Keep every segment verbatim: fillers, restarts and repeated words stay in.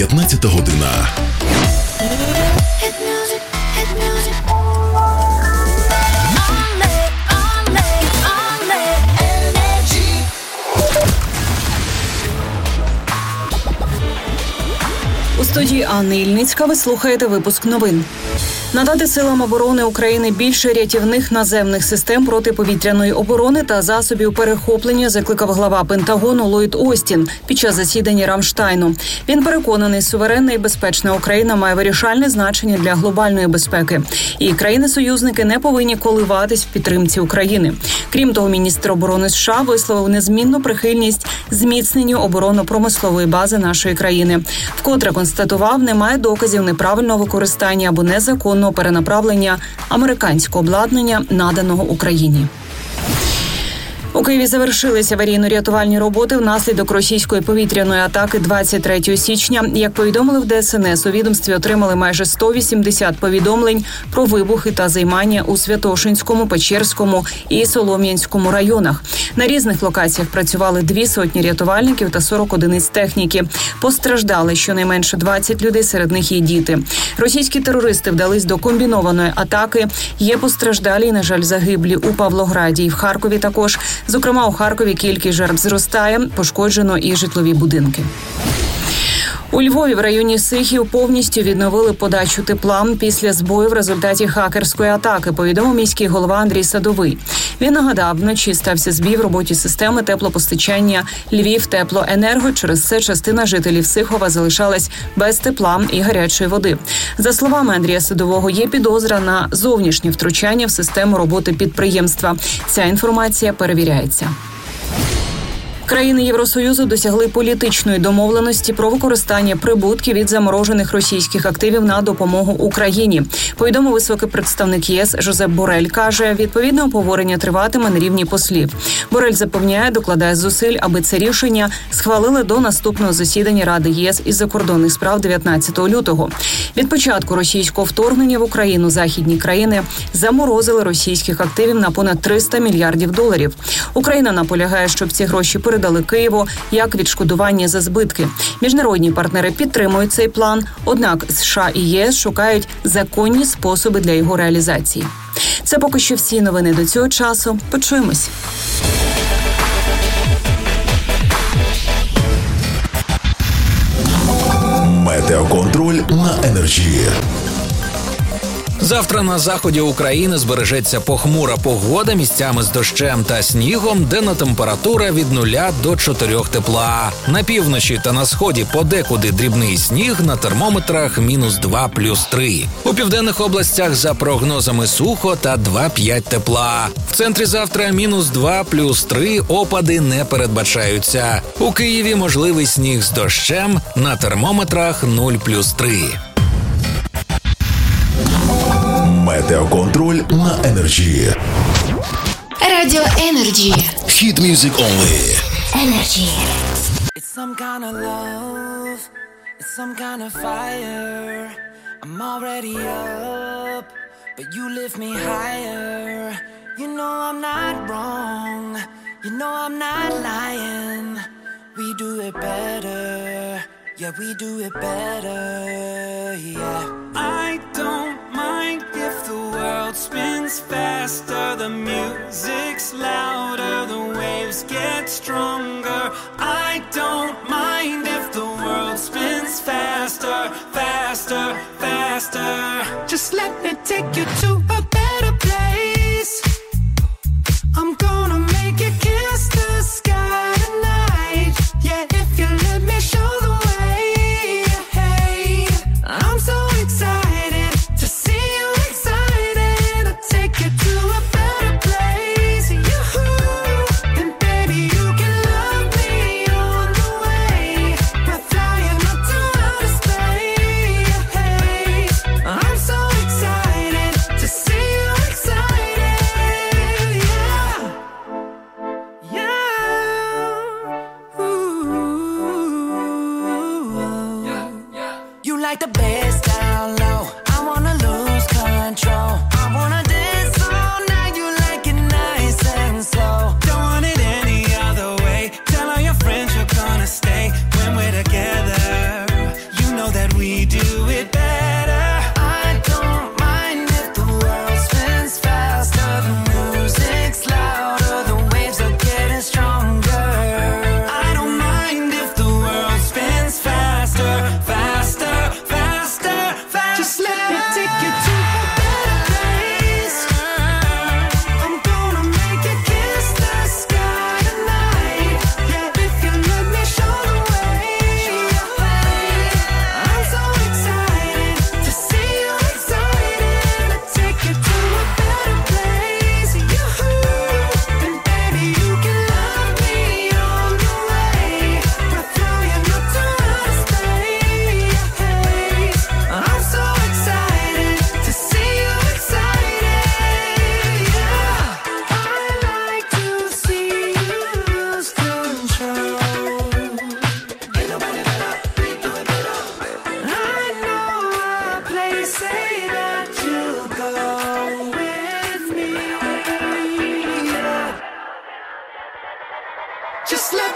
п'ятнадцята година. У студії Анни Ільницька ви слухаєте випуск новин. Надати силам оборони України більше рятівних наземних систем протиповітряної оборони та засобів перехоплення закликав глава Пентагону Ллойд Остін під час засідання Рамштайну. Він переконаний, суверенна і безпечна Україна має вирішальне значення для глобальної безпеки. І країни-союзники не повинні коливатись в підтримці України. Крім того, міністр оборони США висловив незмінну прихильність зміцненню оборонно-промислової бази нашої країни. Вкотре констатував, немає доказів неправильного використання або незаконного перенаправлення американського обладнання, наданого Україні. У Києві завершилися аварійно-рятувальні роботи внаслідок російської повітряної атаки двадцять третього січня. Як повідомили в Де Ес Ен Ес, у відомстві отримали майже сто вісімдесят повідомлень про вибухи та займання у Святошинському, Печерському і Солом'янському районах. На різних локаціях працювали дві сотні рятувальників та сорок одиниць техніки. Постраждали щонайменше двадцять людей, серед них є діти. Російські терористи вдались до комбінованої атаки. Є постраждалі і, на жаль, загиблі у Павлограді і в Харкові також. Зокрема, у Харкові кількість жертв зростає, пошкоджено і житлові будинки. У Львові в районі Сихів повністю відновили подачу тепла після збою в результаті хакерської атаки, повідомив міський голова Андрій Садовий. Він нагадав, вночі стався збій в роботі системи теплопостачання Львівтеплоенерго. Через це частина жителів Сихова залишалась без тепла і гарячої води. За словами Андрія Садового, є підозра на зовнішнє втручання в систему роботи підприємства. Ця інформація перевіряється. Країни Євросоюзу досягли політичної домовленості про використання прибутків від заморожених російських активів на допомогу Україні. Повідомив високий представник ЄС Жозеп Борель. Каже, відповідне обговорення триватиме на рівні послів. Борель запевняє, докладає зусиль, аби це рішення схвалили до наступного засідання Ради ЄС із закордонних справ дев'ятнадцятого лютого. Від початку російського вторгнення в Україну західні країни заморозили російських активів на понад триста мільярдів доларів. Україна наполягає, щоб ці гроші передали дали Києву як відшкодування за збитки. Міжнародні партнери підтримують цей план, однак США і ЄС шукають законні способи для його реалізації. Це поки що всі новини до цього часу. Почуємось. Метеоконтроль на Енерджі. Завтра на заході України збережеться похмура погода місцями з дощем та снігом, денна температура від нуля до чотирьох тепла. На півночі та на сході подекуди дрібний сніг, на термометрах мінус два плюс три. У південних областях за прогнозами сухо та два-п'ять тепла. В центрі завтра мінус два плюс три, опади не передбачаються. У Києві можливий сніг з дощем, на термометрах нуль плюс три. Метеоконтроль на Енерджі. Радіо Енерджі. Hit music only. Енерджі. It's some kind of love. It's some kind of fire. I'm already up, but you lift me higher. You know I'm not wrong. You know I'm not lying. We do it better. Yeah, we do it better. Yeah. I don't mind if the world spins faster, the music's louder, the waves get stronger. I don't mind if the world spins faster, faster, faster. Just let me take you to a better place. I'm gonna make you kiss the sky tonight. Yeah, if you let me show the way. Hey, I'm so excited to see you excited. I'll take you to a better place. You, and baby, you can love me on the way. We're flying up to outer space. Hey, I'm so excited to see you excited. Yeah, yeah. Ooh. Yeah, yeah. You like the bass down low. I wanna lose control. I wanna dance all night. You like it nice and slow. Don't want it any other way. Tell all your friends you're gonna stay when we're together. You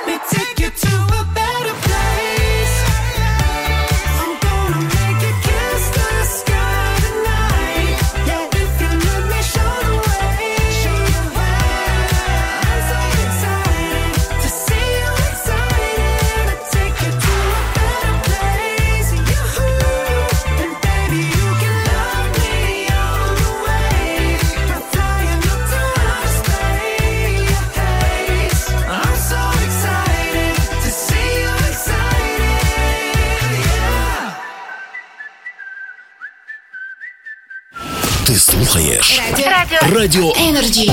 me take you to a better place. I'm gonna make you kiss the sky tonight. Yeah, if you let me show the way. Show the way. I'm so excited to see you excited. I take you to a better place. You and baby, you can love me all the way. We're flying up to outer space. I'm so excited to see you excited. Yeah. Ти слухаєш Радіо Радіо Енерджі.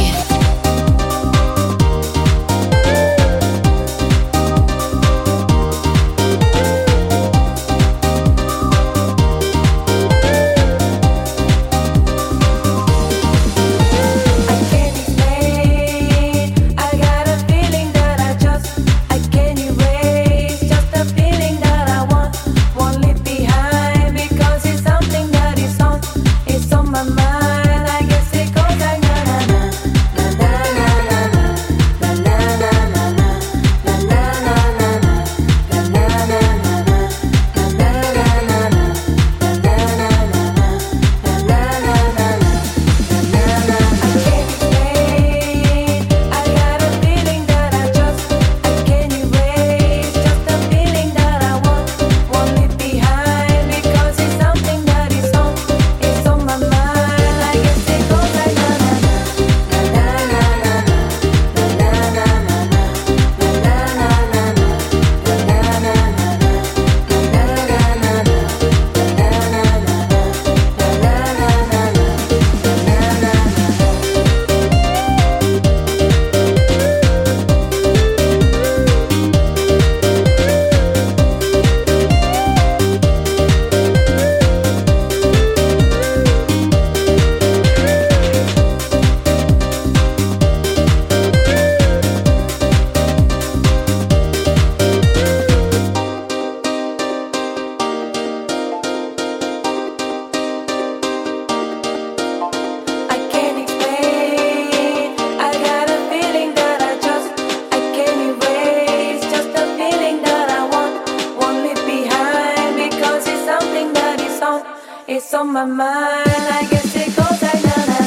It's on my mind. I guess it goes like na na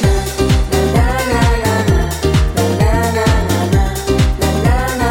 na na na na na na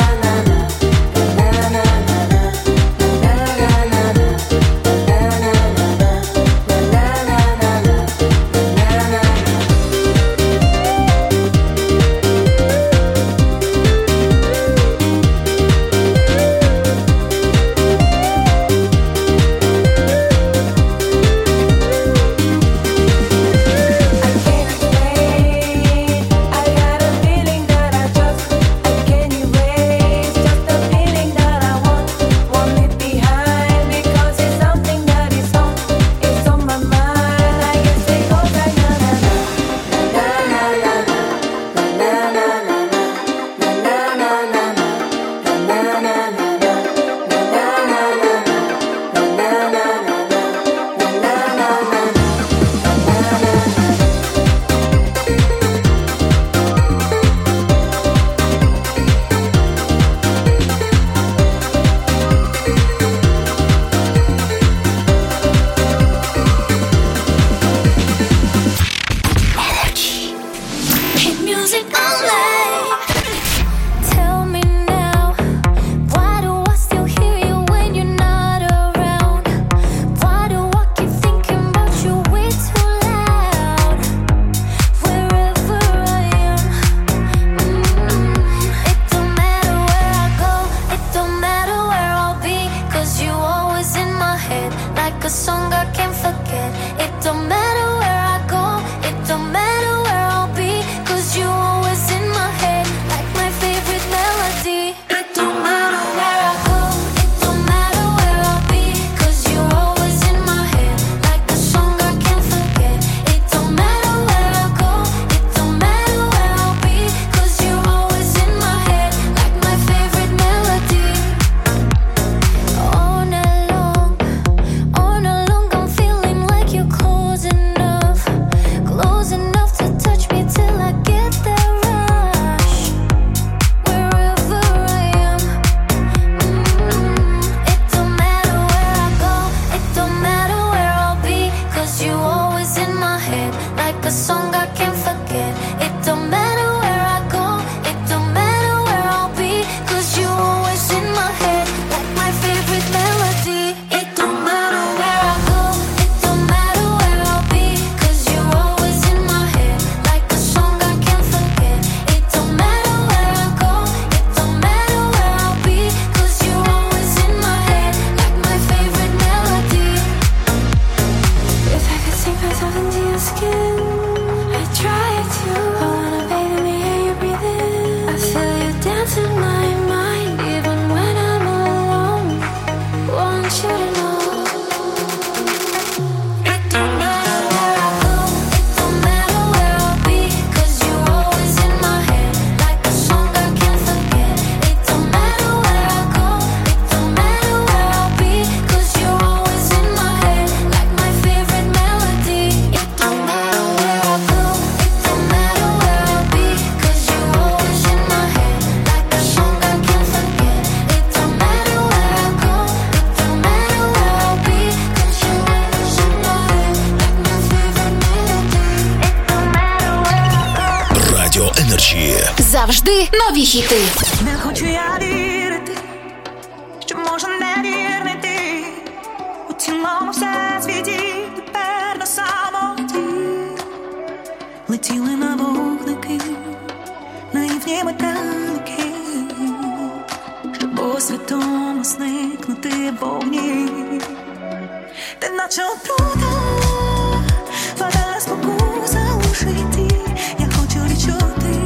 Завжди нові хіти. Не хочу я вірити, що може не вірити. У цілому всесвіті тепер на самоті. Летіли на вогники, наївні метелики, щоб у святому зникнути вогні. Ти наче отрута, вода спокуса у житті. Я хочу відчути,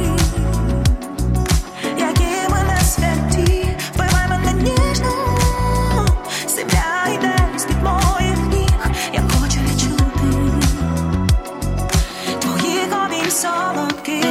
які ми не святі. Вбивай мене ніжно, земля йде з-під моїх ніг. Я хочу відчути твоїх обійм солодких.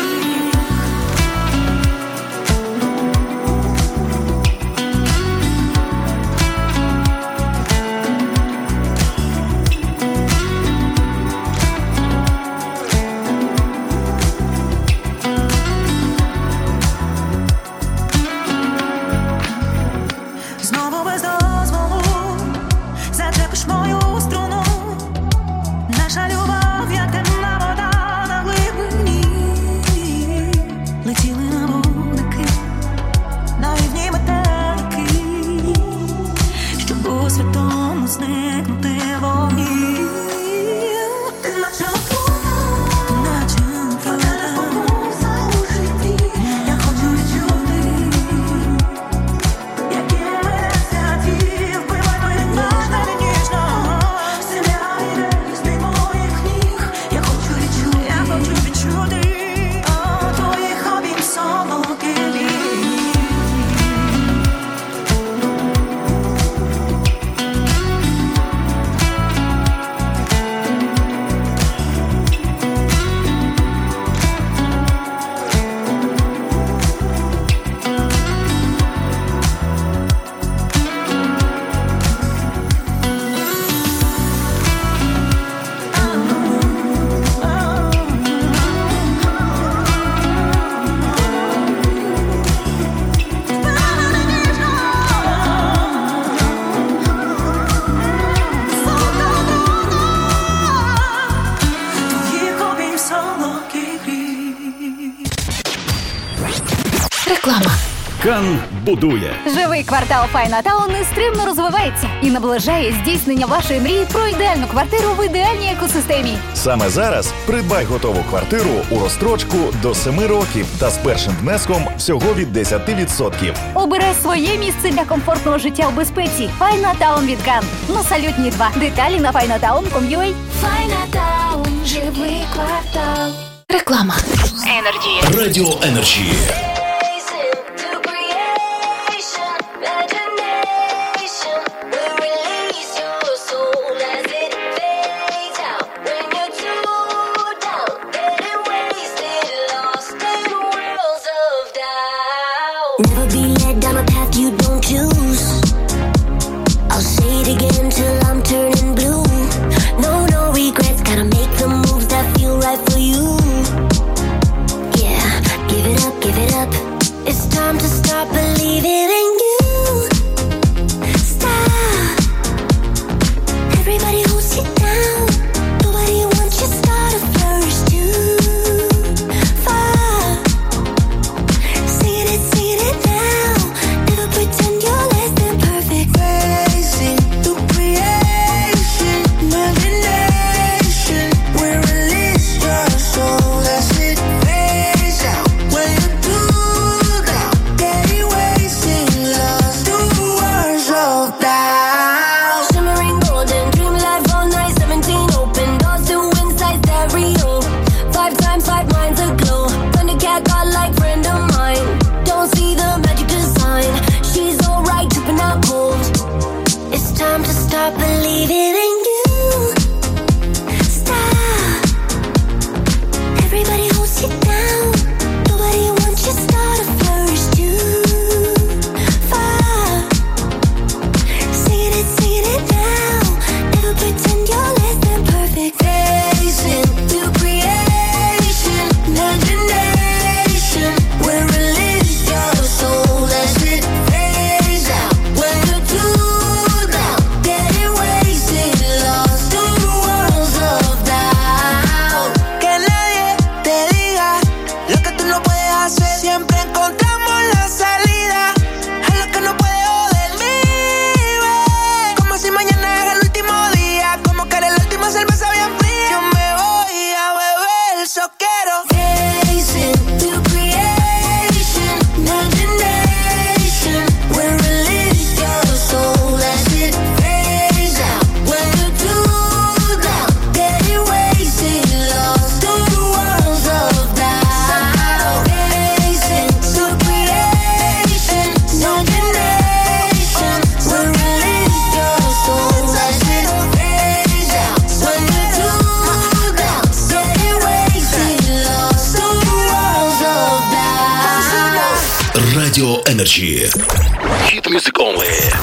Реклама. Кан будує. Живий квартал Файнатаун нестримно розвивається і наближає здійснення вашої мрії про ідеальну квартиру в ідеальній екосистемі. Саме зараз придбай готову квартиру у розстрочку до семи років та з першим внеском всього від десять відсотків. Обирай своє місце для комфортного життя у безпеці. Файнатаун від Кан. На Салютній два. Деталі на файнатаун крапка ком ю а. Файнатаун. Живий квартал. Реклама. Energy. Radio Energy. Never be led down a path you don't choose. I'll say it again till I'm turning blue. No, no regrets, gotta make the moves that feel right for you. Yeah, give it up, give it up, Radio Energy. Hit music only.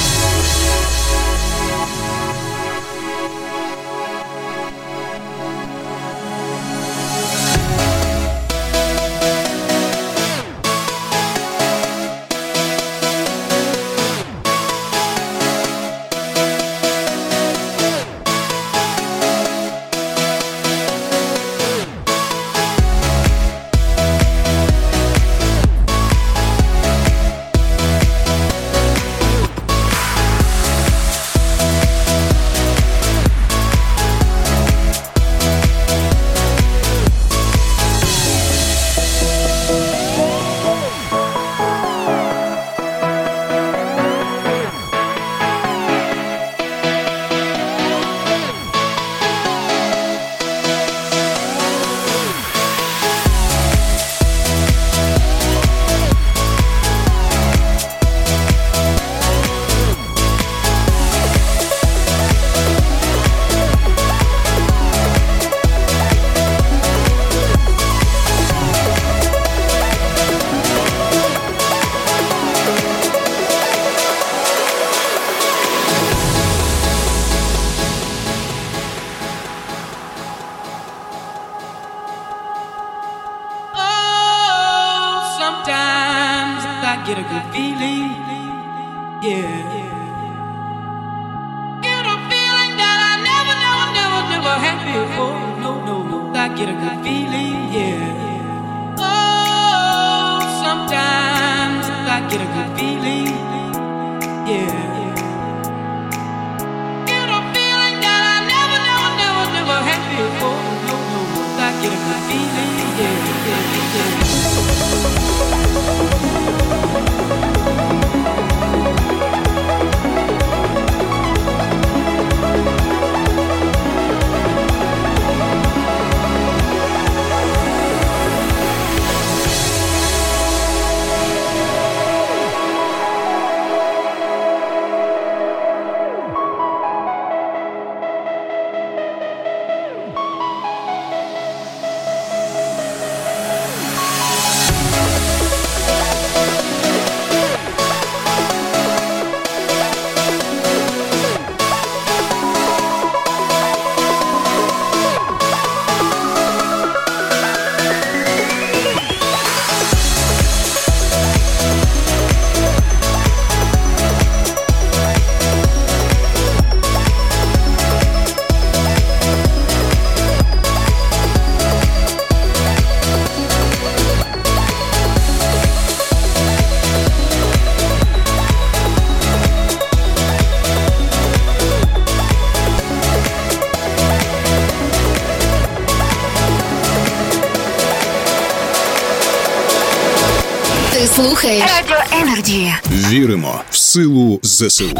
Слухаєш Радіо Енерджі. Віримо в силу ЗСУ.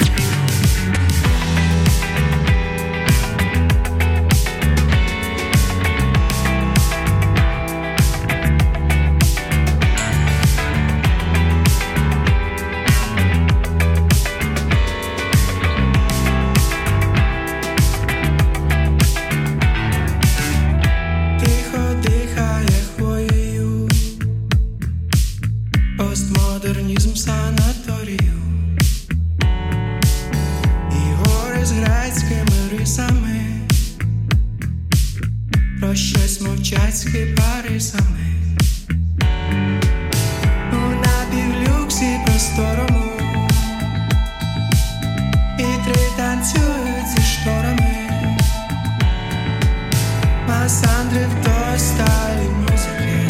Постмодернізм санаторію і гори з грецькими рисами про щось мовчать з кипарисами. У напівлюксі просторому вітри танцюють зі шторами. Масандри в той сталі музики,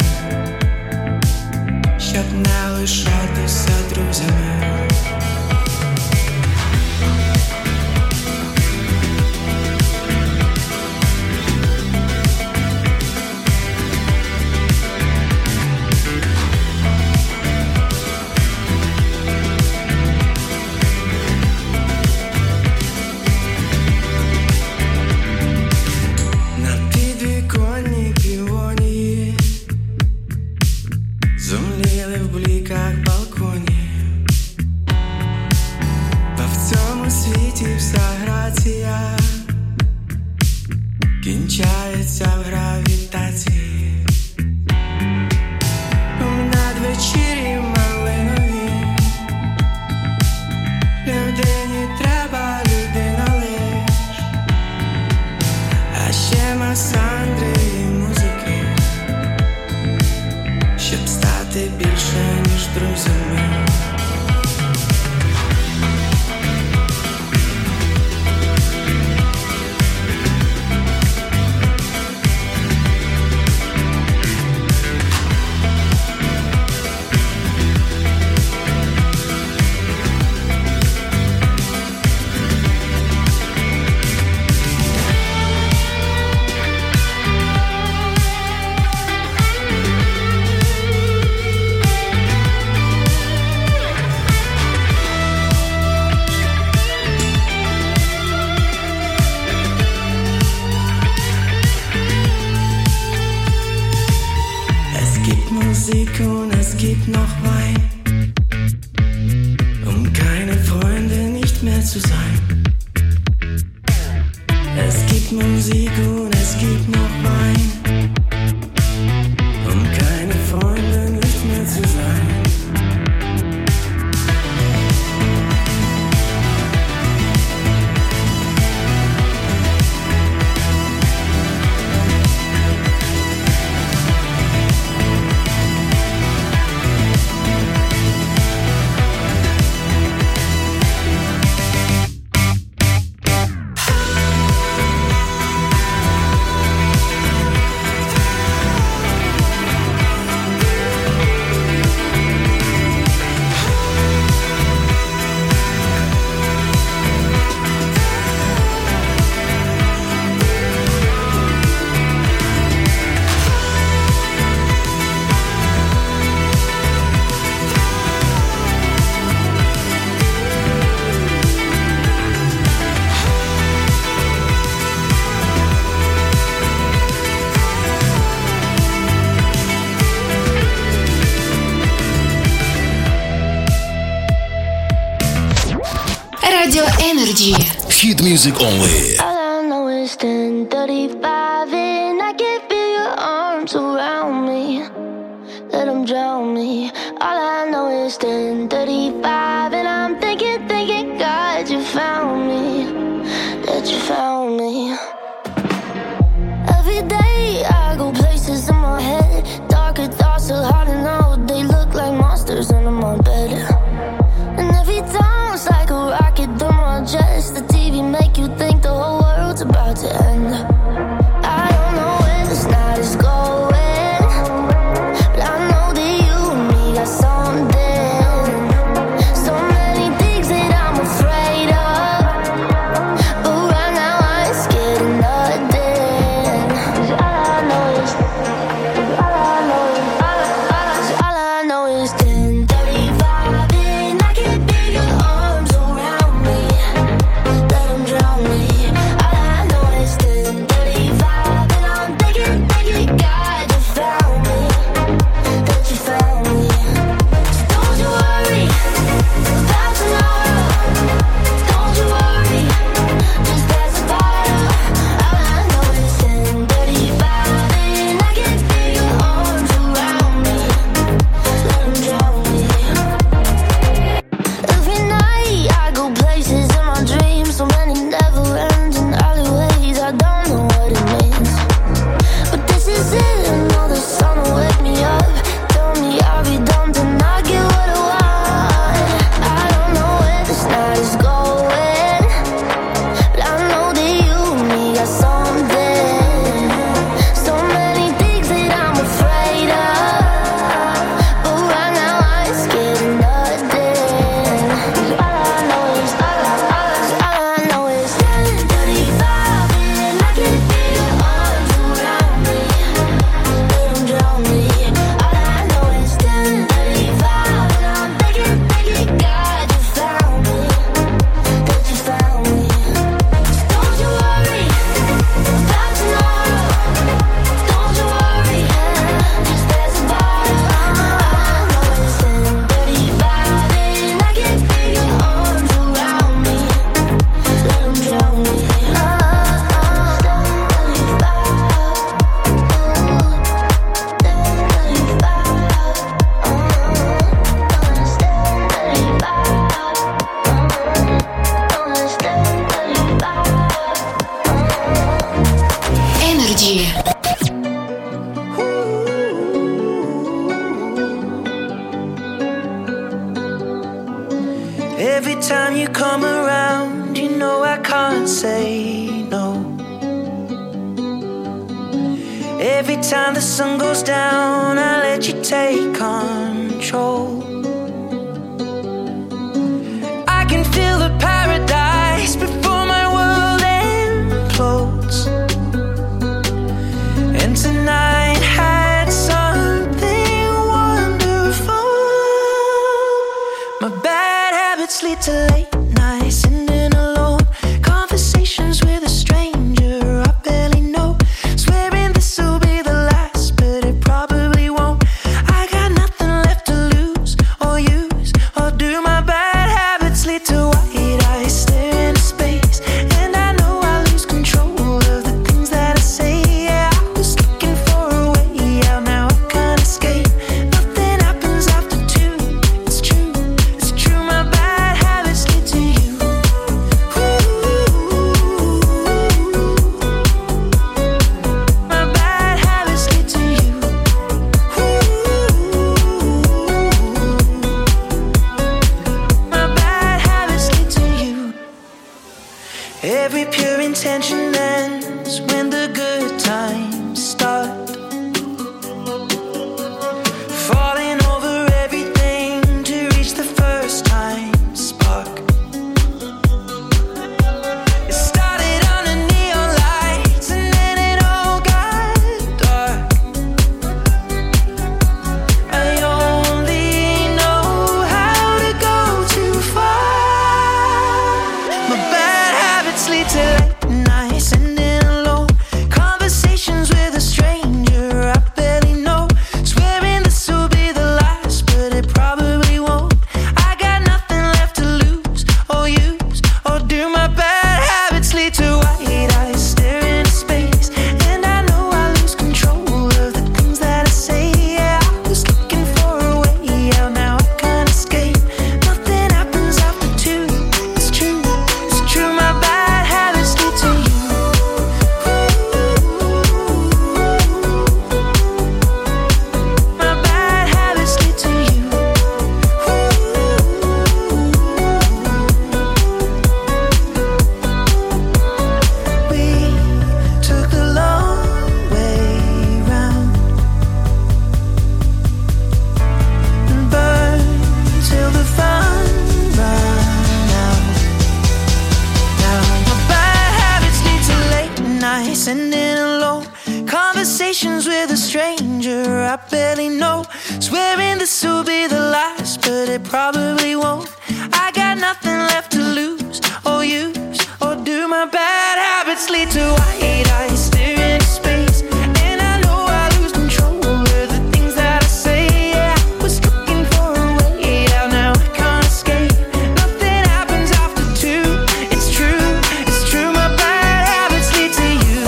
щоб не лишатися друзями. На підвіконні півонії зумліли в бліках балконі. Та в цьому світі вся грація кінчається в гравітації. У надвечір'ї мале mehr zu sein. Es gibt Musik und es gibt noch Wein. Und keine Freunde nicht mehr zu sein. Radio Energy. Hit music only. All I know is ten thirty-five and I can feel your arms around me. Let them drown me. All I know is ten thirty-five and I'm thinking, thinking, God, you found me. That you found me. Every day I go places in my head. Darker thoughts are hard to know. They look like monsters under my bed. And every time it's like a rocket through my chest. The T V make you think the whole world's about to end. I don't know where this night is going, but I know that you and me got something. So many things that I'm afraid of, but right now I ain't scared of nothing. 'Cause all I know is, all I know is, all I, all I know is ten thirty-five and I can feel your arms around me. Let them drown me. All I know is ten thirty-five and I'm thinking, thinking, God, you found me. That you found me. So don't you worry about tomorrow. Don't you worry, just pass the bottle. All I know is ten thirty-five and I can feel your arms around me. Let them drown me. Every night I go places in my dreams. So many never ends in alleyways. I don't know what it means, but this is it. I know the sun will wake me up. Tell me I'll be done to not get what I want. I don't know where this night is going, but I know that you and me got something. So many things that I'm afraid of, but right now I ain't scared of nothing. 'Cause all I know is, all I, all I know is ten thirty-five and I can feel your arms around me. Let them drown me. All I know is ten thirty-five and I'm thinking, thinking, God, you found me. That you found me. So don't you worry about tomorrow. Don't you worry, just pass the bottle. All I know is ten thirty-five and I can feel your arms around me. Let them drown me. Oh, Energy. Every time you come around, you know I can't say no. Every time the sun goes down, I let you take control. I can feel the paradise before my world implodes. And tonight had something wonderful. My bad habits lead to late nights, sitting alone. Conversations with a stranger I barely know. Swearing this'll be the last, but it probably won't. I got nothing left to lose or use, or do my bad habits lead to white eyes still? Every pure intention ends when the good times start. Falling over everything to reach the first time spark. It started under neon lights and then it all got dark. I only know how to go too far. My bad habits lead to late nights ending alone. Conversations with a stranger I barely know. Swearing this will be the last, but it probably won't. I got nothing left to lose or use or do. My bad habits lead to white eyes staring into space, and I know I lose control of the things that I say. Yeah, I was looking for a way out, now I can't escape. Nothing happens after two. It's true, it's true. My bad habits lead to you. My bad habits lead to you. We took the long way round and burned till the fun ran out. Now my bad habits lead to late nights ending alone. Conversations with a stranger I barely know. Swearing this will be the last, but it probably won't. I got nothing left to lose or use or do. My bad habits lead to white eyes staring into space, and I know I lose control of the things that I say. Yeah, I was looking for a way out, now I can't escape. Nothing happens after two. It's true, it's true. My bad habits lead to you.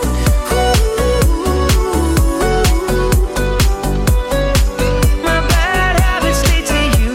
My bad habits lead to you.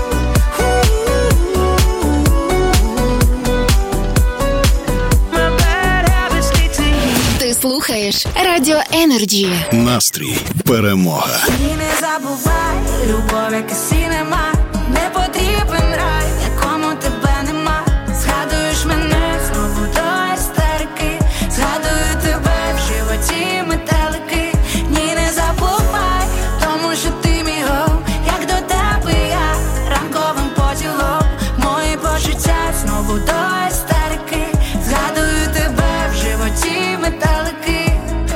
My bad habits lead to you. Ти слухаєш Радіо Енерджі. Настрій перемога. І не забувай, любов, яка сінема, не потрібен рай, в якому тебе нема. Згадуєш мене знову до істерики, згадую тебе в животі метелики. Ні, не забувай, тому що ти мій гол, як до тебе я ранковим поділом. Мої почуття знову до істерики, згадую тебе в животі метелики.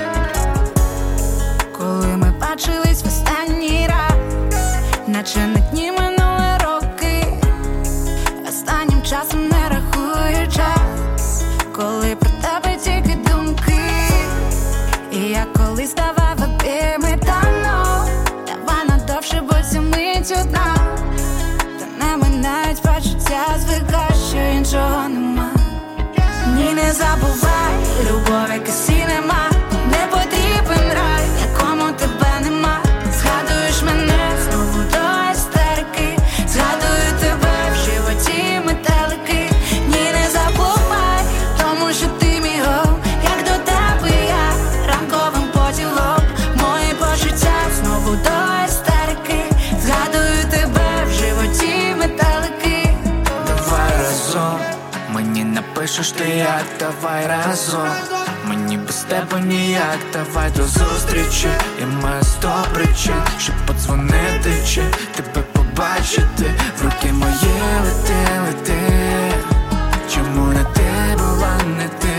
Коли ми бачились в останній раз, наче на дні минули роки, останнім часом не рахую час, коли про тебе тільки думки. І я колись давав обійми давно, давай надовше, бо ця мить одна. Та не минають почуття, звикаєш, що іншого нема. Ні, не забувай, любов, яка сінема, не потрібен рай, в якому тебе нема. Згадуєш мене знову до істерики, згадую тебе в животі метелики. Ні, не забувай, тому що ти мій гол, як до тебе я ранковим поділом. Мої почуття знову до істерики, згадую тебе в животі метелики. Давай разом, мені напишеш ти як, давай разом. Мені без тебе ніяк, давай до зустрічі. Я маю сто причин, щоб подзвонити чи тебе побачити. В руки мої лети, лети. Чому не ти була, не ти?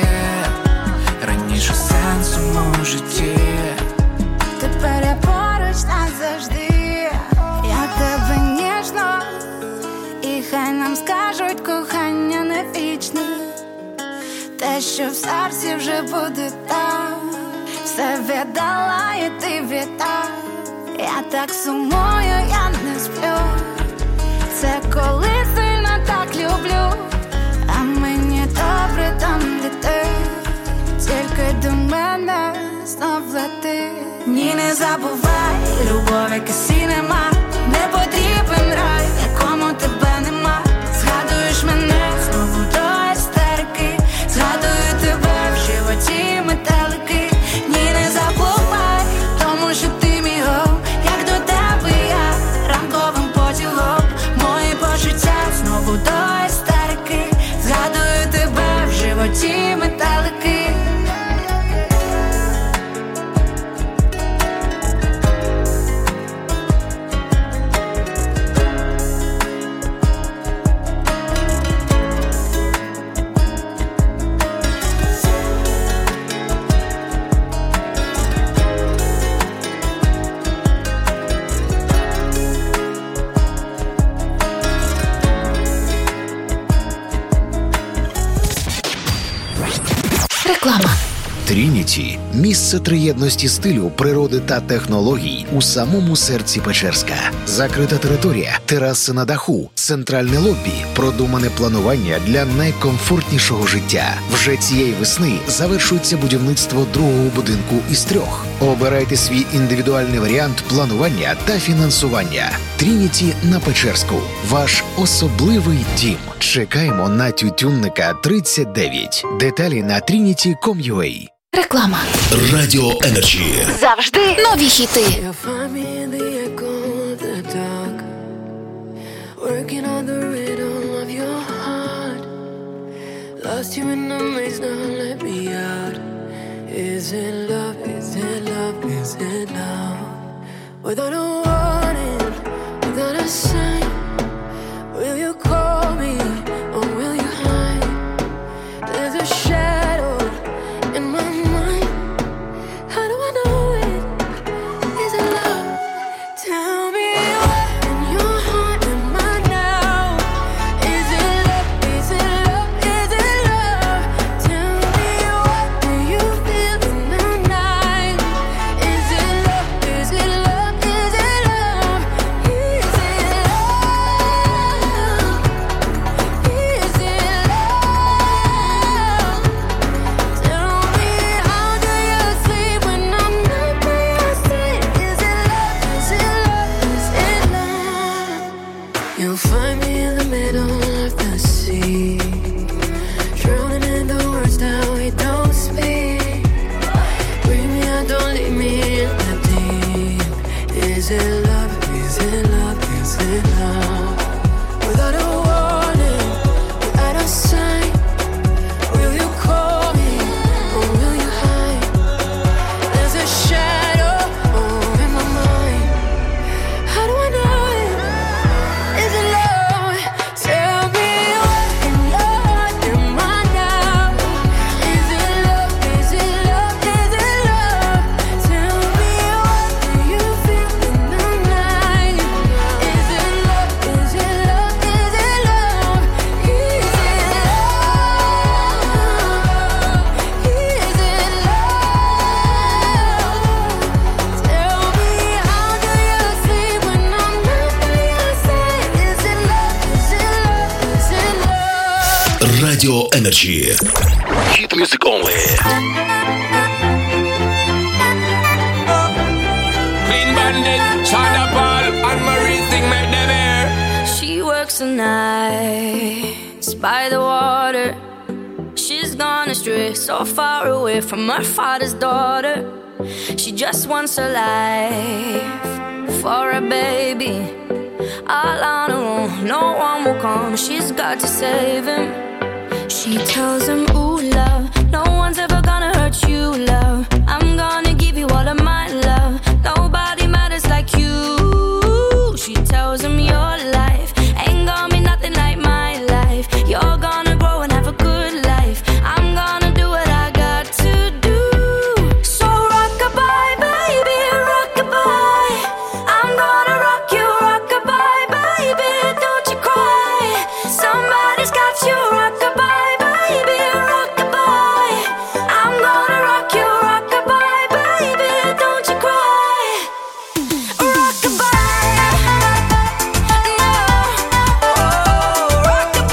Раніше сенс у моєму житті. Тепер я поруч назавжди, я тебе ніжно, і хай нам скажуть, кохання не вічне. Те, що в серці вже буде там, все віддала і ти віддав. Я так сумую, я не сплю. Це коли сильно так люблю, а мені добре там, де ти. Тільки до мене знов лети. Ні, не забувай, любов, яка сінема, не потрібен рай, в якому тебе нема. Згадуєш мене знову до істерики, згадую тебе в животі метелики. Ні, не забувай, тому що ти мій гол, як до тебе я ранковим поділом. Мої почуття знову до істерики, згадую тебе в животі. Реклама. Трініті – місце триєдності стилю, природи та технологій у самому серці Печерська. Закрита територія, тераси на даху, центральне лобі, продумане планування для найкомфортнішого життя. Вже цієї весни завершується будівництво другого будинку із трьох. Обирайте свій індивідуальний варіант планування та фінансування. Трініті на Печерську. Ваш особливий дім. Чекаємо на Тютюнника тридцять дев'ять. Деталі на трініті крапка ком крапка ю а. Реклама. Радіо Енерджі. Завжди нові хіти. Working on the rhythm of your heart. Lost you in the maze, now let me out. Is it love, is it love, is it love? Without a warning, without a sign, will you call me or will you hide? There's a shadow in my mind. How do I know it? Is it love? Tell me what in your heart am I now? Is it love? Is it love? Is it love? Tell me what do you feel in the night? Is it love? Is it love? Is it love? Is it love? Is it love? Tell me how do you sleep when I'm not by your side? Is it love? Is it love? Is it love? You'll find me in the middle of the sea, drowning in the words that we don't speak. Bring me out, don't leave me in the deep. Is it love? Is it love? Is it love? Without a warning, without a sign, will you call me or will you hide? There's a shadow over my mind. How do I know it? Is it love? Tell me what in your heart am I now? Is it love? Is it love? Is it love? Tell me what do you feel in the night? Is it love? Is it love? Is it love? Is it love? Is it love? Tell me how do you sleep when I'm not by your side? Is it love? Is it love? Is it love? Радіо Енерджі. Hit music only. Clean Bandit, China Paul, and Marie thing make them air. She works the nights by the water. She's gone astray, so far away from her father's daughter. She just wants a life for a baby. All on her own, no one will come. She's got to save him. She tells him, ooh, love, no one's ever gonna hurt you, love. I'm gonna give you all of my love. Nobody matters like you. She tells him your life ain't gonna be nothing like my life. You're gonna grow and have a good life. I'm gonna do what I got to do. So rock-a-bye, baby, rock-a-bye. I'm gonna rock you, rock-a-bye, baby, don't you cry. Somebody's got you, rock-a-bye, baby, rock-a-bye. I'm gonna rock you, rock-a-bye, baby, don't you cry. Rock-a-bye, no, oh,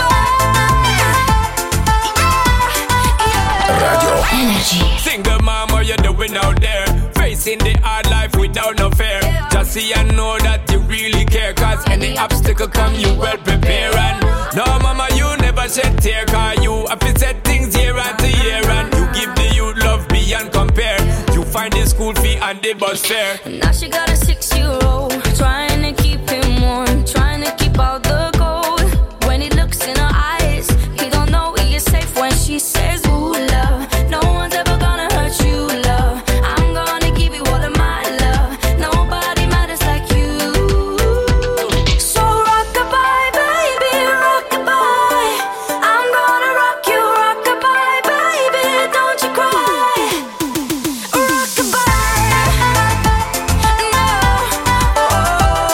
rock-a-bye, Радіо. Energy. Single mom, what you doing out there? Facing the hard life without no fear. Just see and know that you really care. Cause any obstacle come, you well prepare. And no mama, you never shed tear. Cause you have to set things year after year. And you give the youth love beyond compare. You find the school fee and the bus fare. now she got a six-year-old, trying to keep him warm, trying to keep out the cold. When he looks in her eyes, he don't know he is safe when she says, ooh, love, no one's ever gonna hurt you, love. I'm gonna give you all of my love. Nobody matters like you. So rock-a-bye, baby, rock-a-bye. I'm gonna rock you, rock-a-bye, baby, don't you cry. Rock-a-bye, no, oh,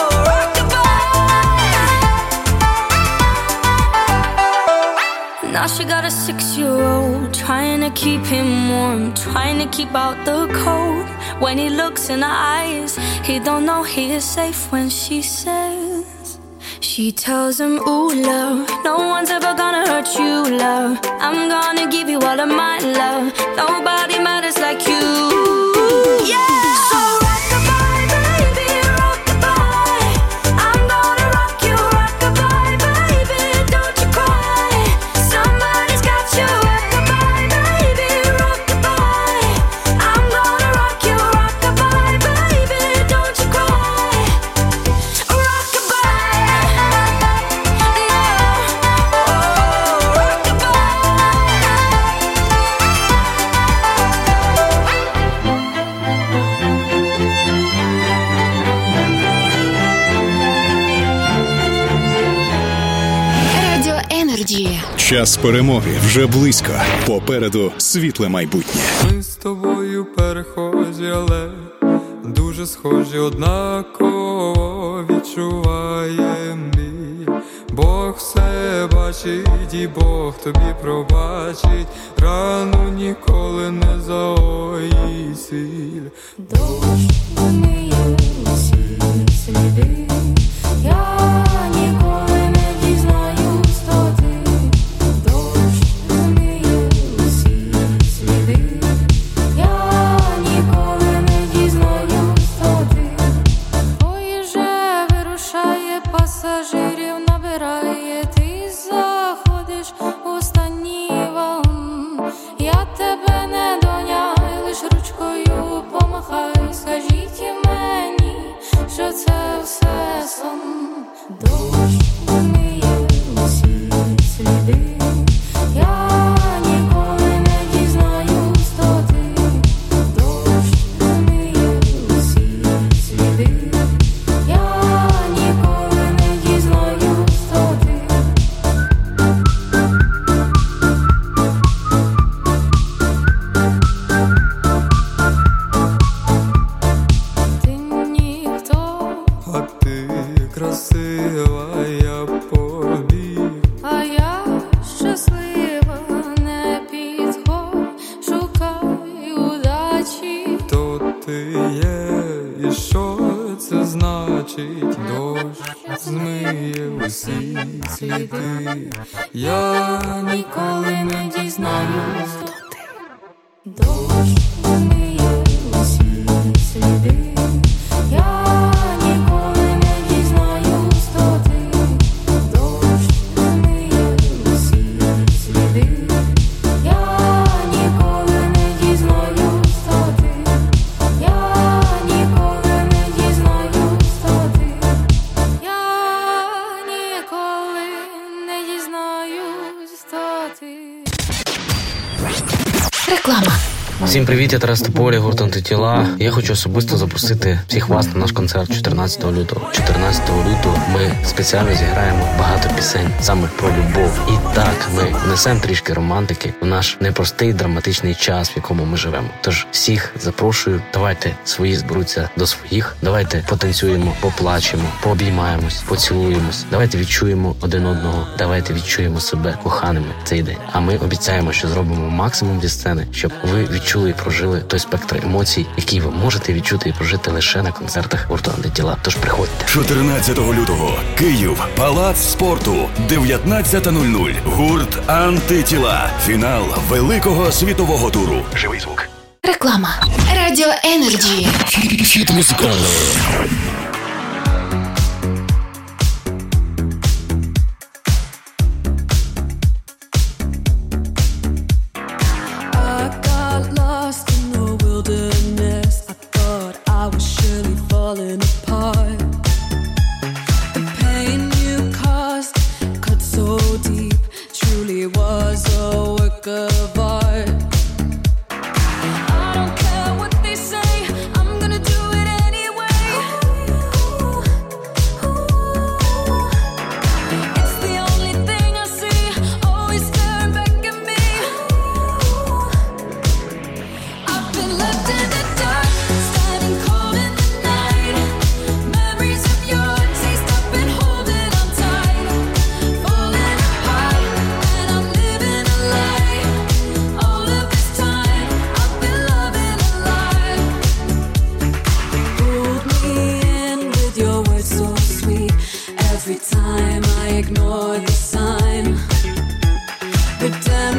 Now she got a six-year-old, trying to keep him warm, trying to keep out the cold. When he looks in her eyes, he don't know he is safe when she says. She tells him, ooh, love, no one's ever gonna hurt you, love. I'm gonna give you all of my love. Nobody matters like you. Yeah! So rock-a-bye, baby, rock-a-bye. I'm gonna rock you, rock-a-bye, baby, don't you cry. Somebody's got you, rock-a-bye, baby, rock-a-bye. I'm gonna rock you, rock-a-bye, baby, don't you cry. Час перемоги вже близько. Попереду світле майбутнє. Ми з тобою перехожі, але дуже схожі, однаково відчуваєм біль. Бог все бачить і Бог тобі пробачить. Рану ніколи не загоїть сіль. Дощ вміє усі сліди. Я ніколи не дізнаюсь, хто ти. Дощ вміє усі сліди. Я ніколи не дізнаюсь, хто ти. Поїжджає, вирушає, пасажирів набирає. Ти заходиш у останній вагон. Я тебе не доняю, лиш ручкою помахай. Скажіть мені, що це все сон. Дощ вміє усі сліди. Я ніколи не дізнаюсь, хто ти. Дощ вміє усі сліди. Я ніколи не дізнаюсь, хто ти. Ти ніхто, А ти красива, я побіг. а я щаслива, не підходь, шукай удачі. Хто ти є і що це значить? Дощ змиє усі сліди. Я ніколи не дізнаюсь, хто ти. Дощ вміє усі сліди. Я ніколи не дізнаюсь, хто ти. Дощ вміє усі сліди. Я ніколи не дізнаюсь, хто ти. Я ніколи не дізнаюсь, хто ти. Я ніколи не дізнаюсь, хто ти. Реклама. Всім привіт, я Тарас Тополя, гурт «Антитіла». Я хочу особисто запросити всіх вас на наш концерт чотирнадцятого лютого. чотирнадцятого лютого ми спеціально зіграємо багато пісень саме про любов. І так, ми внесемо трішки романтики в наш непростий драматичний час, в якому ми живемо. Тож всіх запрошую, давайте свої зберуться до своїх, давайте потанцюємо, поплачемо, пообіймаємось, поцілуємось, давайте відчуємо один одного, давайте відчуємо себе коханими цей день. А ми обіцяємо, що зробимо максимум зі сцени, щоб ви відчули і прожили той спектр емоцій, який ви можете відчути і прожити лише на концертах гурту «Антитіла». Тож приходьте. чотирнадцятого лютого. Київ. Палац спорту. дев'ятнадцята нуль нуль. Гурт «Антитіла». Фінал великого світового туру. Живий звук. Реклама. Радіо Енерджі. Хіт музикальний. I don't care what they say, I'm gonna do it anyway.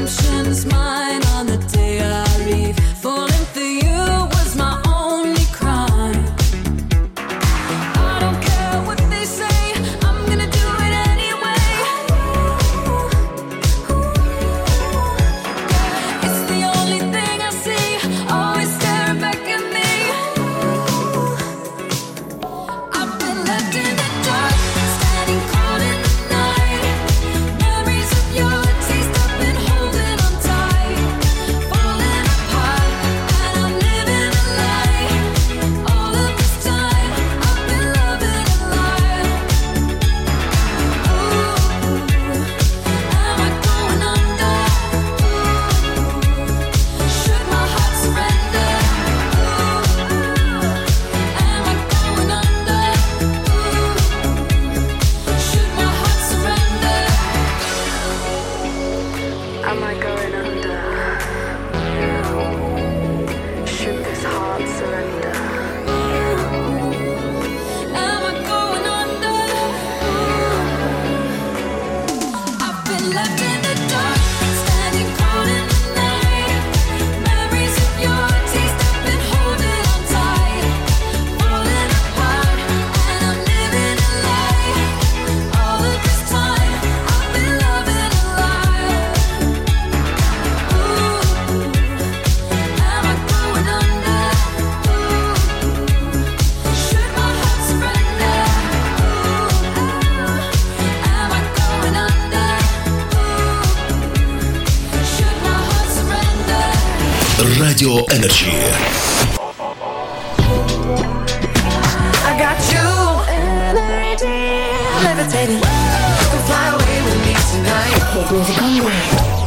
redemption's mine on the day I leave. Falling for you was my only crime. I don't care what they say, I'm gonna do it anyway. It's the only thing I see, always staring back at me. I've been left in the dark, standing cold in the night. Memories of your taste, I've been holding on tight. Falling apart, and I'm living a lie. All of this time, I've been loving a lie. Ooh, am I going under? Ooh, should my heart surrender? Ooh, am I going under? Ooh, should my heart surrender? Am I going under? Should this heart surrender? Am I going under? I've been left in the dark, standing cold in the night. Memories of your taste, I've been holding on tight. Falling apart, and I'm living a lie. All of this time, I've been loving a lie. Ooh, am I going under? Ooh, should my heart surrender? Ooh, am I going under? Ooh, should my heart surrender? Радіо Energy. I got you, levitating. You can fly away with me tonight. Hit music only.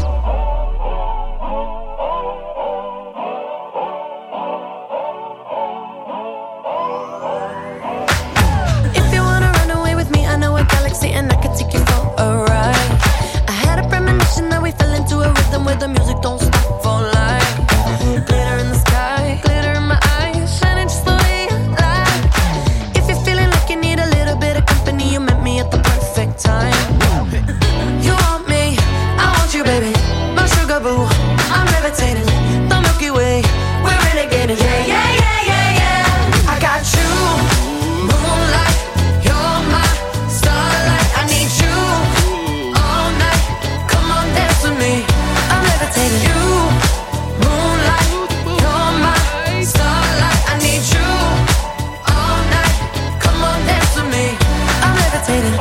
If you wanna run away with me, I know a galaxy and I can take you for a ride. I had a premonition that we fell into a rhythm where the music don't stop for life. Glitter in the sky, glitter in my eyes, shining just the way I like. If you're feeling like you need a little bit of company, you met me at the perfect time. You want me, I want you, baby. My sugar boo, I'm levitating. The Milky Way, we're renegading. Yeah, yeah, yeah, yeah, yeah. I got you, moonlight. You're my starlight. I need you all night. Come on, dance with me. I'm levitating. You, moonlight. You're my starlight. I need you all night. Come on, dance with me. I'm levitating.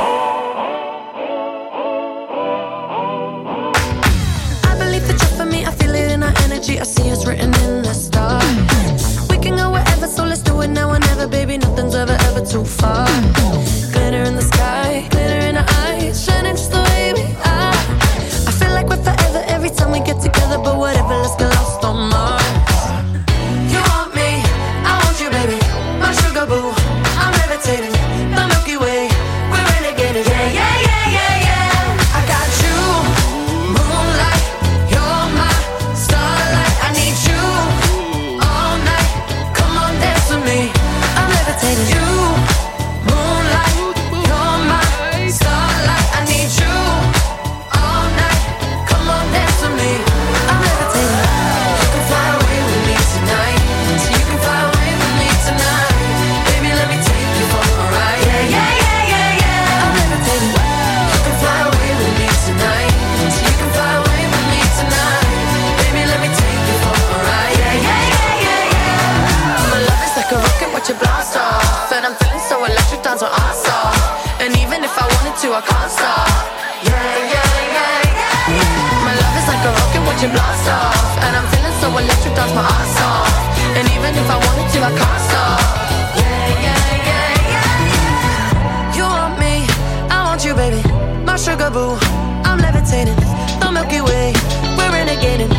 I believe that you're for me. I feel it in our energy. I see it's written in the stars. We can go wherever, so let's do it now or never, baby. Nothing's ever, ever too far. Glitter in the sky, glitter in our eyes, shining just the way we are. I feel like we're forever every time we get together, but whatever, let's get lost on Mars. You want me, I want you, baby. My sugar boo, I'm levitating. The Milky Way, we're renegading. Yeah, yeah, yeah, yeah, yeah. I got you, moonlight. You're my starlight. I need you all night. Come on, dance with me. I'm levitating. You, moonlight. You're my starlight. I need you all night. Come on, dance with me. I'm levitating. You can fly away with me tonight. So you can fly away with me tonight. Baby, let me take you for a ride. Yeah, yeah, yeah, yeah, yeah. I'm levitating. You can fly away with me tonight. So you can fly away with me tonight. Baby, let me take you for a ride. Yeah, yeah, yeah, yeah, yeah. My love is like a rocket, watch it blast off. And I'm feeling so electric, dance my ass off. And even if I wanted to, I can't stop. Yeah, yeah, yeah, yeah. My love is like a rocket, watch it blast off. And I'm feeling so electric, dance my ass off. And even if I wanted to, I can't stop. Yeah, yeah, yeah, yeah. You want me, I want you, baby. My sugar boo, I'm levitating. The Milky Way, we're renegading.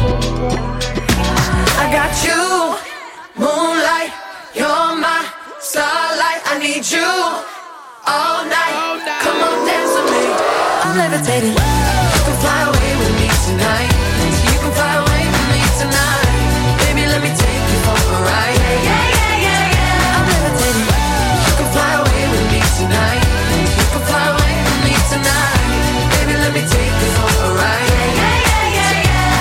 I got you, moonlight. You're my starlight. I need you all night. Come on, dance with me. I'm levitating. You can fly away with me tonight. You can fly away with me tonight. Baby, let me take you for a ride. Yeah, yeah, yeah, yeah, yeah. I'm levitating. You can fly away with me tonight. You can fly away with me tonight. Baby, let me take you for a ride. Yeah, yeah, yeah, yeah, yeah.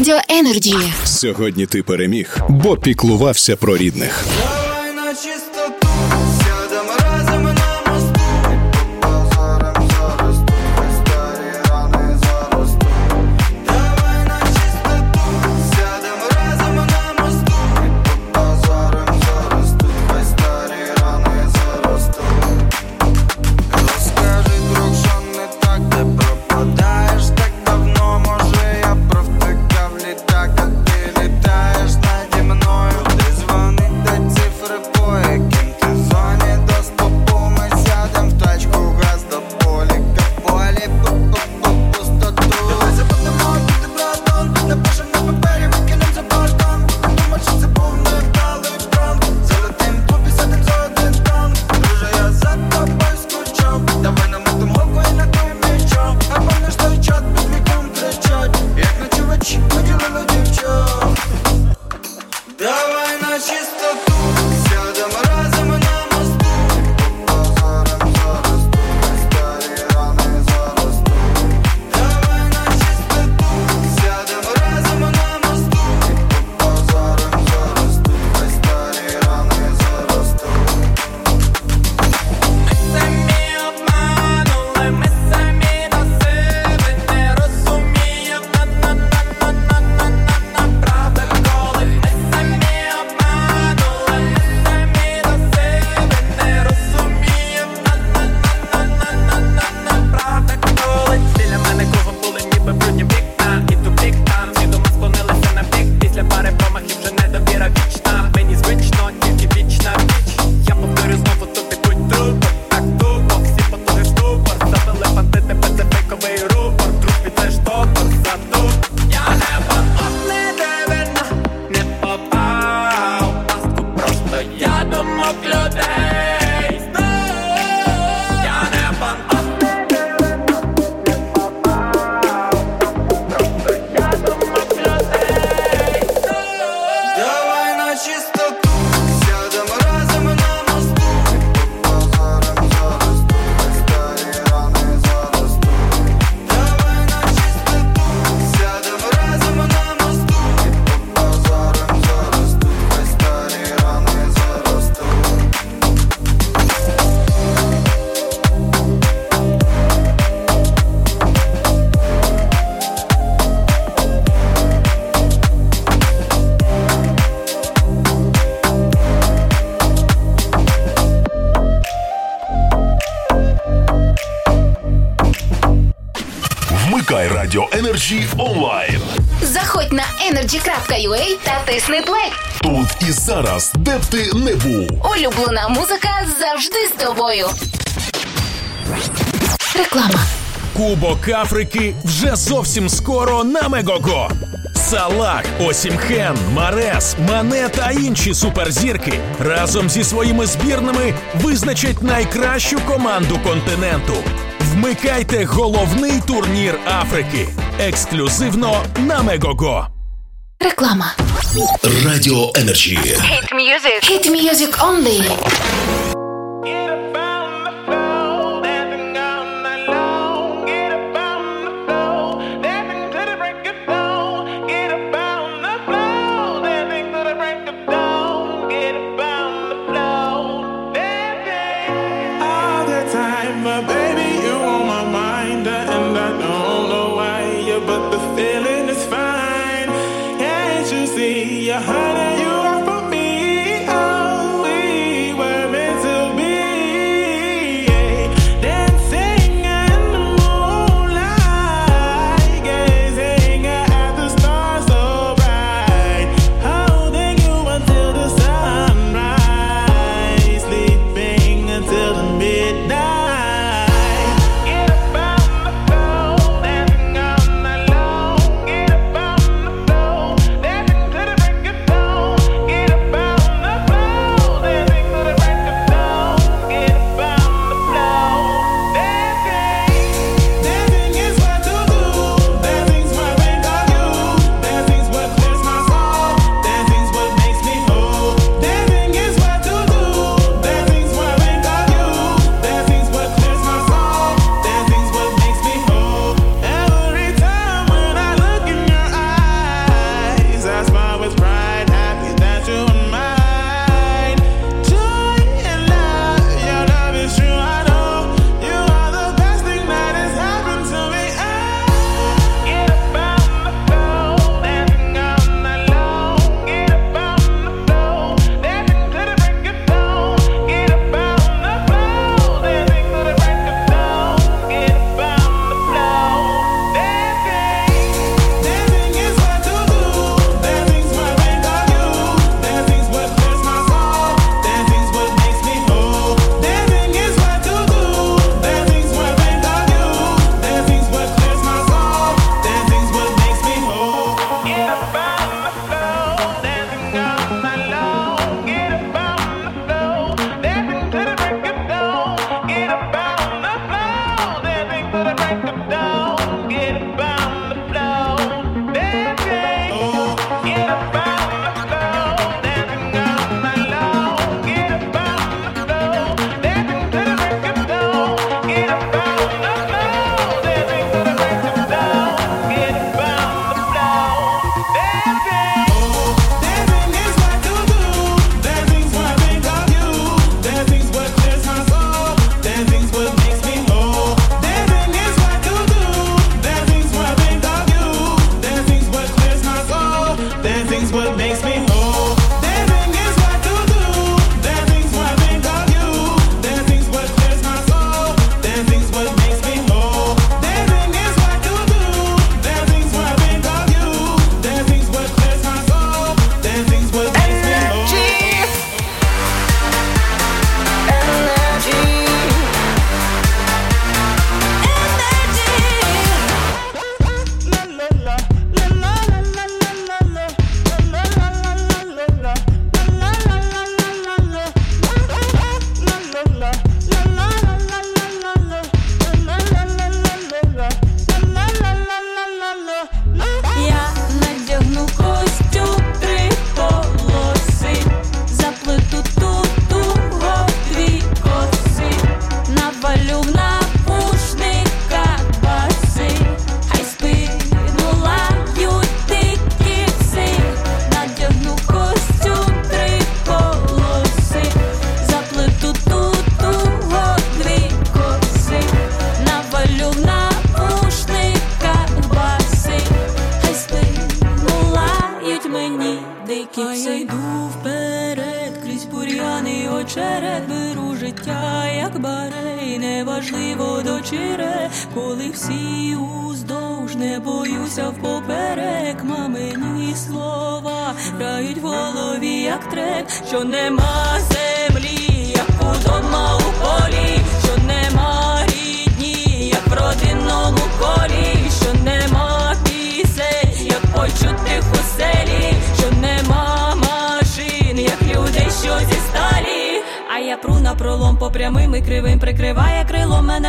Радіо Енерджі. Сьогодні ти переміг, бо піклувався про рідних. Давай на чистоту, сядемо разом на мосту. Під позором заростуть, хай старі рани заростуть. Давай на чистоту, сядемо разом на мосту. Під позором заростуть, хай старі рани заростуть. Розкажи, друг, що не так, де пропадаєш так давно. Може я провтикав літак, а ти літаєш наді мною. Ти дзвони, дай цифри, по яким ти в зоні доступу. Ми сядем в тачку, газ до поліка, полі, пу-пу-пу, пустоту. Давай забудемо бути братом, напишем на папері, викинем за бортом. Думать, що це був невдалий пранк. Залетим тупі, сядем за один танк. Друже, я за тобою скучав. Давай намотим голову і накриємо мічом. А помниш той чат, під віком кричать, як ночувачі поділили дівчат. Давай на чистоту, сядемо разом на мосту. Під позором заростуть, хай старі рани заростуть. Давай на чистоту, сядемо разом на мосту. Під позором заростуть, хай старі рани заростуть. Ми самі обманули, ми самі до себе не розуміємо. На-на-на-на-на-на-на-на, правда, коли ми самі обманули, ми самі до себе не розуміємо. На-на-на-на-на-на-на, правда, коли біля мене кругом були ніби брудні вікна. І тупік там, всі дома склонилися на бік. Після пари промахів вже недовіра вічна. Мені звично, тільки вічна віч. Я повторю знову, тобі будь трупом. Так тупо, всі потуги ступор. Завели бандити, пацифіковий рупор. Трупі це ж топор, затуп. Я не банок, не дивина, не попав в пастку. Просто я думок людей знав. Я не банок, не дивина, не попав. Просто я думок людей знав. Давай на чистоту, сядемо разом на мосту. Під позором заростуть, хай старі рани заростуть. Давай на чистоту, сядемо разом на мосту. Під позором заростуть, хай старі рани заростуть. Вмикай Радіо Енерджі онлайн. Заходь на енерджі крапка ю а та тисни плей. Тут і зараз, де б ти не був. Улюблена музика завжди з тобою. Реклама. Кубок Африки вже зовсім скоро на Мегого. Салах, Осімхен, Марес, Мане та інші суперзірки разом зі своїми збірними визначать найкращу команду континенту. Вмикайте головний турнір Африки. Ексклюзивно на Мегого. Реклама. Радіо Енерджі. Hit music. Hit music only. Midnight. неважливо дочире, коли всі уздовж, не боюся впоперек. Мамині слова грають в голові, як трек, що нема землі, як удома у полі, що нема рідні, як в родинному колі, що нема пісень, як почутих у селі, що нема машин, як людей, що зі сталі. А я пру на пролом по прямим і кривим, прикриває крило мене